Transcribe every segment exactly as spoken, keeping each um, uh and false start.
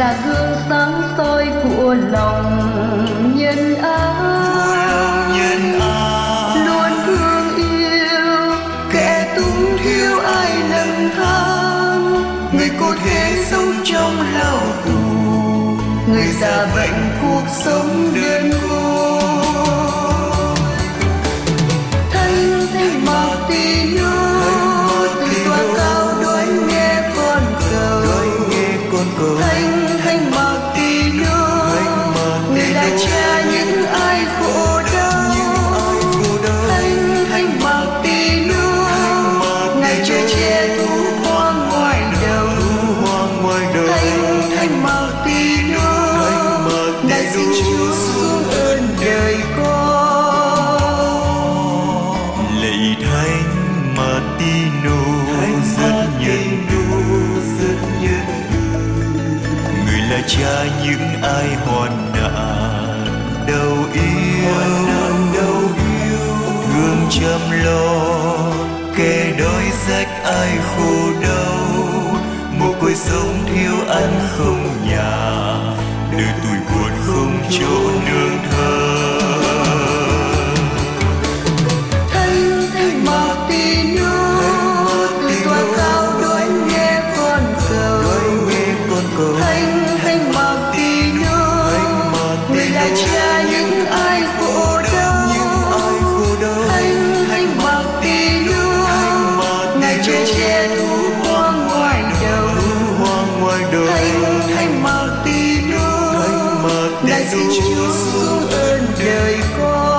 là gương sáng soi của lòng nhân ái, luôn thương yêu kẻ túng thiếu ai lầm than. Người cô thế sống trong lao tù, người già bệnh cuộc sống đơn côi. Thanh thanh Martino từ tòa cao đón nghe con cầu. Thanh thanh Martino, người là cha những ai khổ đau. Thanh thanh Martino, ngài chơi che thú hoang ngoài đầu. Thanh thanh Martino, ngài xin Chúa xuống ơn đời con. Lạy Thánh Martino rất nhân từ, người là cha những ai hoạn nạn đau yêu, thương chăm lo kẻ đói rách ai khổ đau. Một cuộc sống thiếu ăn không nhà, đời tuổi buồn không chỗ nương thờ. Thanh thanh Martino từ tòa cao đón nghe con cầu. Thanh thanh Martino, người là cha những ai khổ đau. Thanh thanh Martino, ngài chơi che thú hoang ngoài đầu. Thanh thanh Martino, ngài xin Chúa xuống ơn đời con.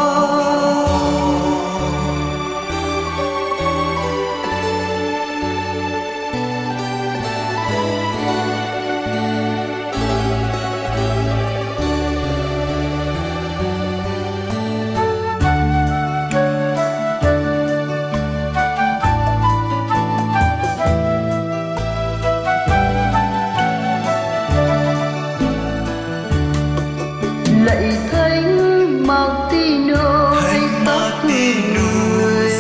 Lạy Thánh Martino hay xác người,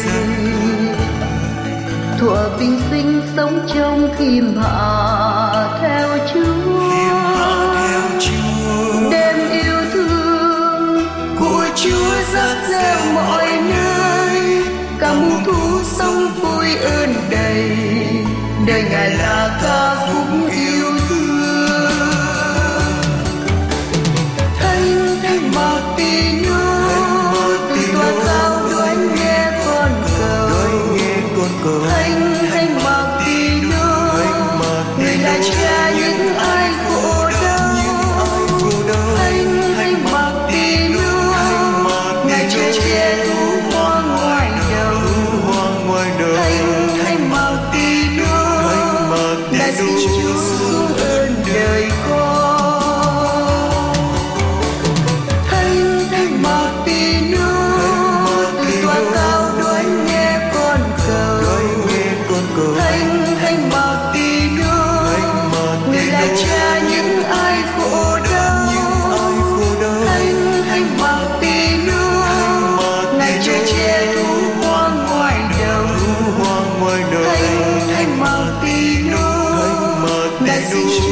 thuở bình sinh sống trong khiêm hạ theo Chúa. Đêm yêu thương của Chúa rát reo mọi nơi, cả muôn thú sống vui ơn đầy. Đời ngài là ca khúc yêu thương. Thanh thanh Martino từ tòa cao đón nghe con cầu. Thanh thanh Martino, người là cha những ai khổ đau. Thanh thanh Martino, ngài chơi che thú hoang ngoài đầu. Thanh thanh Martino, ngài xin Chúa xuống ơn đời con. Thanh thanh Martino từ tòa cao đón nghe con cầu. Thanh thanh Martino, người là cha những ai khổ đau. Thanh thanh Martino, ngài chơi che thú hoang ngoài đầu. Thanh thanh Martino, ngài xin